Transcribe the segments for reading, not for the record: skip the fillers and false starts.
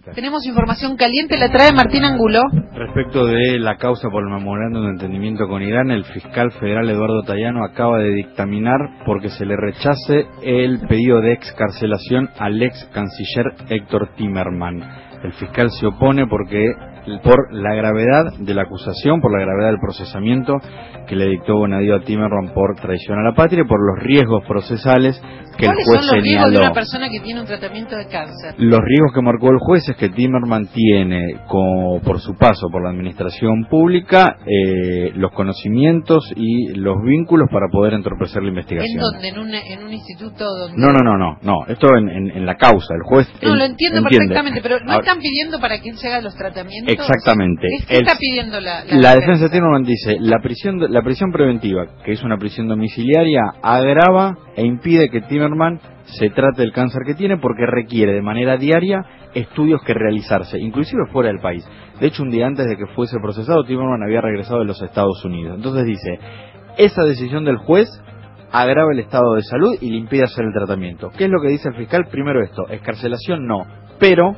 periodistas. Tenemos información caliente, la trae Martín Angulo. Respecto de la causa por el memorándum de entendimiento con Irán, el fiscal federal Eduardo Tayano acaba de dictaminar porque se le rechace el pedido de excarcelación al ex canciller Héctor Timerman. El fiscal se opone porque por la gravedad de la acusación, por la gravedad del procesamiento que le dictó Bonadío a Timerman por traición a la patria y por los riesgos procesales que el juez señaló. ¿Cuáles son los riesgos de una persona que tiene un tratamiento de cáncer? Los riesgos que marcó el juez es que Timerman tiene, por su paso por la administración pública, los conocimientos y los vínculos para poder entorpecer la investigación. ¿En dónde? ¿En un instituto donde...? No. Esto en la causa. El juez... No, lo entiendo perfectamente, pero ¿no están pidiendo para que él se haga los tratamientos? Exactamente. ¿Qué está pidiendo la defensa de Timerman dice, la prisión preventiva, que es una prisión domiciliaria, agrava e impide que Timerman se trate del cáncer que tiene porque requiere de manera diaria estudios que realizarse, inclusive fuera del país. De hecho, un día antes de que fuese procesado, Timerman había regresado de los Estados Unidos. Entonces dice, esa decisión del juez agrava el estado de salud y le impide hacer el tratamiento. ¿Qué es lo que dice el fiscal? Primero esto, excarcelación no, pero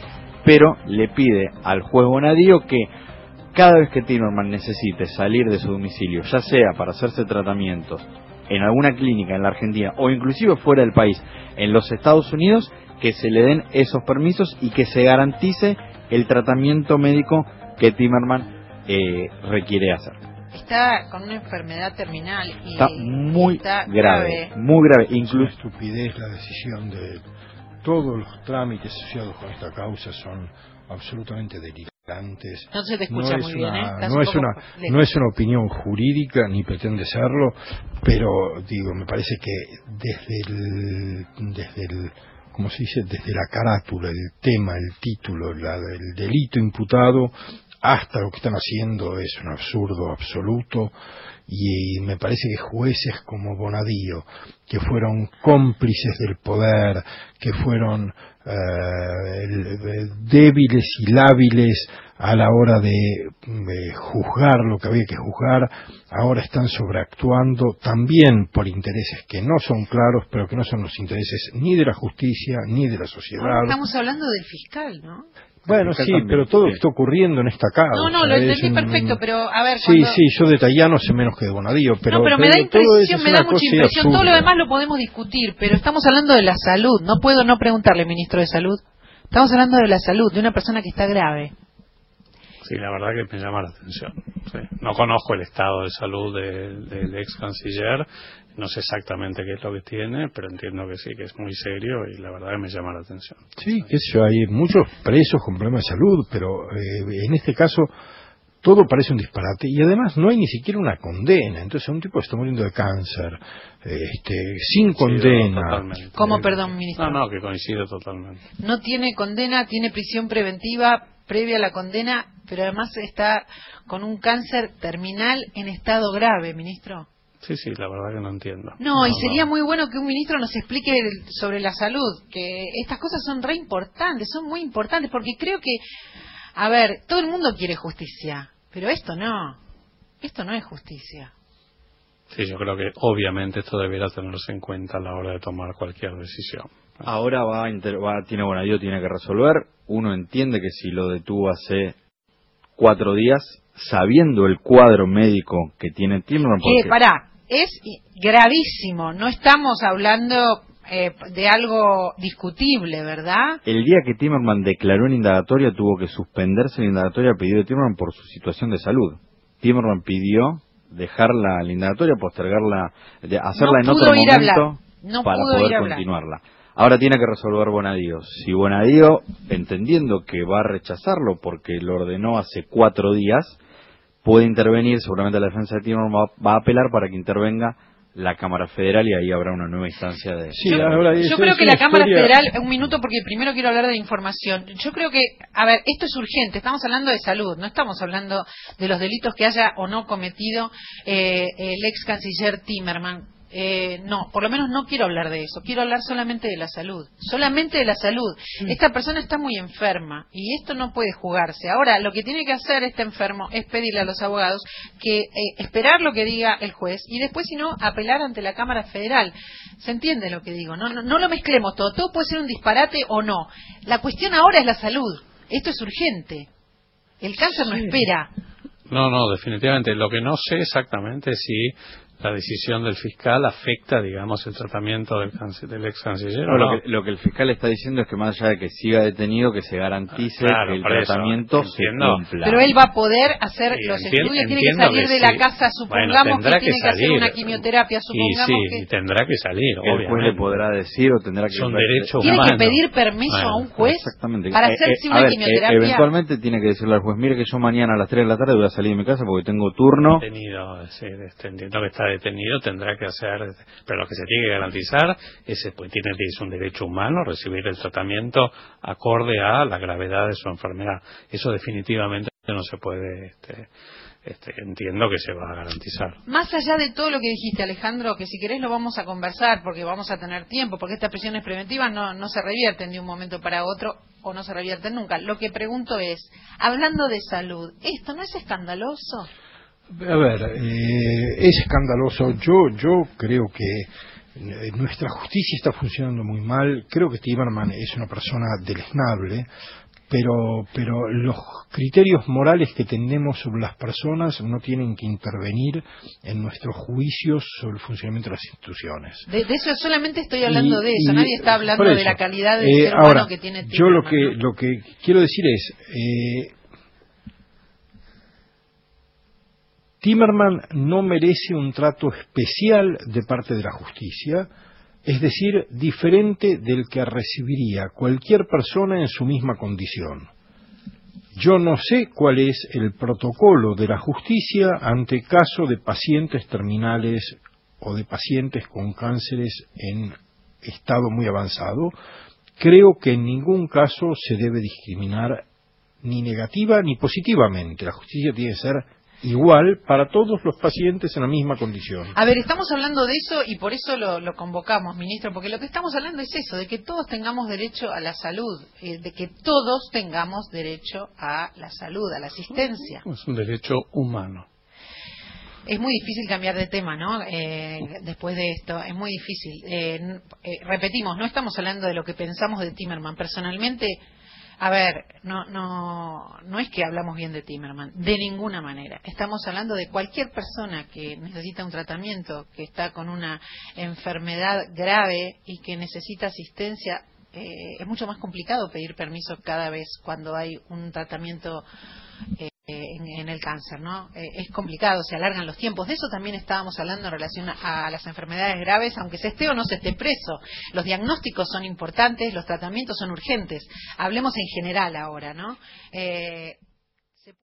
le pide al juez Bonadío que cada vez que Timerman necesite salir de su domicilio, ya sea para hacerse tratamientos en alguna clínica en la Argentina o inclusive fuera del país, en los Estados Unidos, que se le den esos permisos y que se garantice el tratamiento médico que Timerman requiere hacer. Está con una enfermedad terminal y está muy grave. Muy grave. Incluso estupidez la decisión de todos los trámites asociados con esta causa son absolutamente delirantes. No se te escucha muy bien, no es una opinión jurídica ni pretende serlo, pero digo, me parece que desde el como se dice, desde la carátula, el tema, el título, el delito imputado hasta lo que están haciendo es un absurdo absoluto. Y me parece que jueces como Bonadío, que fueron cómplices del poder, que fueron débiles y lábiles a la hora de juzgar lo que había que juzgar, ahora están sobreactuando también por intereses que no son claros, pero que no son los intereses ni de la justicia ni de la sociedad. Ahora estamos hablando del fiscal, ¿no? Bueno, sí, pero todo lo que está ocurriendo en esta causa. No, lo entendí perfecto, pero a ver... Sí, yo de Tayano sé menos que de Bonadío, pero... No, pero me da impresión, me da mucha impresión. Todo lo demás lo podemos discutir, pero estamos hablando de la salud. No puedo no preguntarle, ministro de Salud. Estamos hablando de la salud, de una persona que está grave. Sí, la verdad que me llama la atención. Sí. No conozco el estado de salud del ex canciller, no sé exactamente qué es lo que tiene, pero entiendo que sí, que es muy serio y la verdad que me llama la atención. Sí, qué sé yo, hay muchos presos con problemas de salud, pero en este caso todo parece un disparate y además no hay ni siquiera una condena. Entonces un tipo está muriendo de cáncer, sin condena. ¿Cómo, perdón, ministro? No, que coincido totalmente. No tiene condena, tiene prisión preventiva previa a la condena, pero además está con un cáncer terminal en estado grave, ministro. Sí, la verdad que no entiendo. No, y sería muy bueno que un ministro nos explique sobre la salud, que estas cosas son re importantes, son muy importantes, porque creo que, a ver, todo el mundo quiere justicia, pero esto no es justicia. Sí, yo creo que obviamente esto debiera tenerse en cuenta a la hora de tomar cualquier decisión. Ahora tiene Bonadío, tiene que resolver. Uno entiende que si lo detuvo hace 4 días, sabiendo el cuadro médico que tiene Timerman... Es gravísimo, no estamos hablando de algo discutible, ¿verdad? El día que Timerman declaró en indagatoria, tuvo que suspenderse la indagatoria a pedido de Timerman por su situación de salud. Timerman pidió dejar la indagatoria, postergarla, hacerla en otro momento para poder continuarla. Ahora tiene que resolver Bonadío. Si Bonadío, entendiendo que va a rechazarlo porque lo ordenó hace 4 días, puede intervenir, seguramente la defensa de Timerman va a apelar para que intervenga la Cámara Federal y ahí habrá una nueva instancia de... Sí, yo creo que la Cámara Federal, un minuto porque primero quiero hablar de información. Yo creo que, a ver, esto es urgente, estamos hablando de salud, no estamos hablando de los delitos que haya o no cometido el ex canciller Timerman. No, por lo menos no quiero hablar de eso. Quiero hablar solamente de la salud. Solamente de la salud. Esta persona está muy enferma y esto no puede jugarse. Ahora, lo que tiene que hacer este enfermo es pedirle a los abogados que esperar lo que diga el juez y después, si no, apelar ante la Cámara Federal. ¿Se entiende lo que digo? No lo mezclemos todo. Todo puede ser un disparate o no. La cuestión ahora es la salud. Esto es urgente. El cáncer no espera. No, definitivamente. Lo que no sé exactamente es si la decisión del fiscal afecta, digamos, el tratamiento del ex canciller. Lo que el fiscal está diciendo es que más allá de que siga detenido, que se garantice que el tratamiento se cumpla. Pero él va a poder hacer los estudios, tiene que salir de la casa, supongamos que tiene que hacer una quimioterapia, supongamos y tendrá que salir, obviamente. El juez le podrá decir o tendrá que... Son derechos tiene humanos. que pedir permiso a un juez para hacerse una quimioterapia. Eventualmente tiene que decirle al juez, mire que yo mañana a las 3 de la tarde voy a salir de mi casa porque tengo turno. Entiendo que está detenido, tendrá que hacer, pero lo que se tiene que garantizar es un derecho humano recibir el tratamiento acorde a la gravedad de su enfermedad. Eso definitivamente no se puede, entiendo que se va a garantizar. Más allá de todo lo que dijiste, Alejandro, que si querés lo vamos a conversar porque vamos a tener tiempo, porque estas prisiones preventivas no se revierten de un momento para otro o no se revierten nunca. Lo que pregunto es, hablando de salud, ¿esto no es escandaloso? A ver, es escandaloso. Yo creo que nuestra justicia está funcionando muy mal. Creo que Timerman es una persona deleznable, pero los criterios morales que tenemos sobre las personas no tienen que intervenir en nuestros juicios sobre el funcionamiento de las instituciones. De eso solamente estoy hablando de eso. Nadie está hablando de la calidad del ser humano ahora, que tiene Timerman. Yo lo que quiero decir es... Timerman no merece un trato especial de parte de la justicia, es decir, diferente del que recibiría cualquier persona en su misma condición. Yo no sé cuál es el protocolo de la justicia ante caso de pacientes terminales o de pacientes con cánceres en estado muy avanzado. Creo que en ningún caso se debe discriminar ni negativa ni positivamente. La justicia tiene que ser igual para todos los pacientes en la misma condición. A ver, estamos hablando de eso y por eso lo convocamos, ministro, porque lo que estamos hablando es eso, de que todos tengamos derecho a la salud, de que todos tengamos derecho a la salud, a la asistencia. Es un derecho humano. Es muy difícil cambiar de tema, ¿no? Después de esto, es muy difícil. Repetimos, no estamos hablando de lo que pensamos de Timerman. Personalmente, a ver, no es que hablamos bien de Timerman, de ninguna manera. Estamos hablando de cualquier persona que necesita un tratamiento, que está con una enfermedad grave y que necesita asistencia. Es mucho más complicado pedir permiso cada vez cuando hay un tratamiento en el cáncer, ¿no? Es complicado, se alargan los tiempos. De eso también estábamos hablando en relación a las enfermedades graves, aunque se esté o no se esté preso. Los diagnósticos son importantes, los tratamientos son urgentes. Hablemos en general ahora, ¿no?